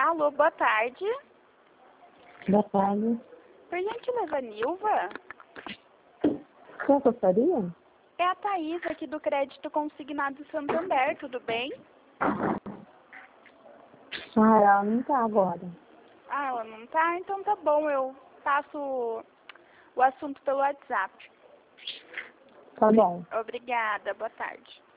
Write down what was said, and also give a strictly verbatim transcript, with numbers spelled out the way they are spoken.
Alô, boa tarde. Boa tarde. Por gentileza, Nilva? Quem gostaria? É a Thaís aqui do Crédito Consignado Santander, tudo bem? Ah, ela não tá agora. Ah, ela não tá? Então tá bom, eu passo o assunto pelo WhatsApp. Tá bom. Obrigada, boa tarde.